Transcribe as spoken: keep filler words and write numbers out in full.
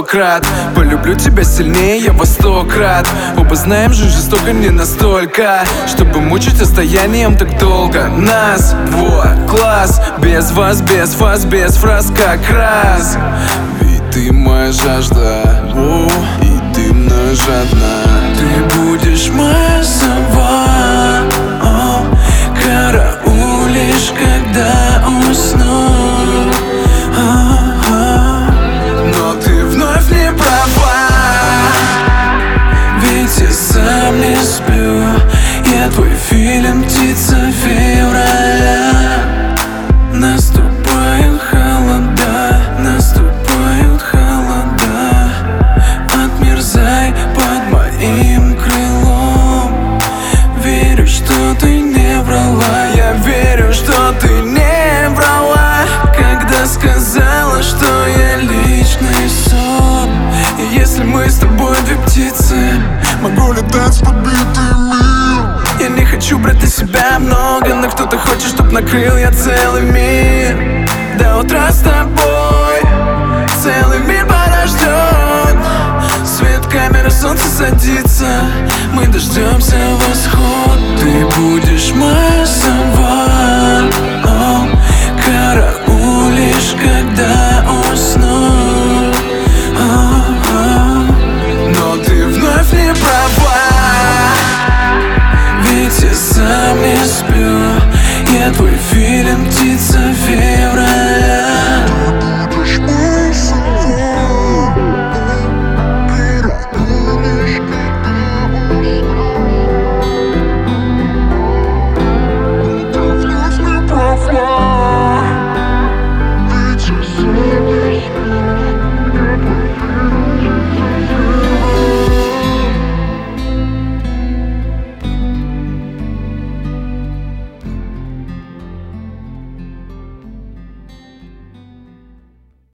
крат. Полюблю тебя сильнее, я во сто крат. Оба знаем, жизнь жестока не настолько, чтобы мучить расстоянием так долго нас. Вот, класс, без вас, без фаз, без фраз как раз. Ведь ты моя жажда, о, и ты мной жадна. Ты будешь моя сова, о, караулишь, когда усну. Но ты вновь не права, ведь я сам не сплю. Я твой филин, птица февраля. Наступают холода, наступают холода. Отмерзай под моим крылом. Верю, что ты не врала. Я верю, что ты не врала, когда сказала, что я личный сон. И если мы с тобой две птицы, могу летать с подбитым миром. я не хочу брать на себя много, но кто-то хочет, чтоб накрыл я целый мир. До утра с тобой целый мир подождет. Свет камеры, солнце садится, мы дождемся восход. Ты будешь моя сова,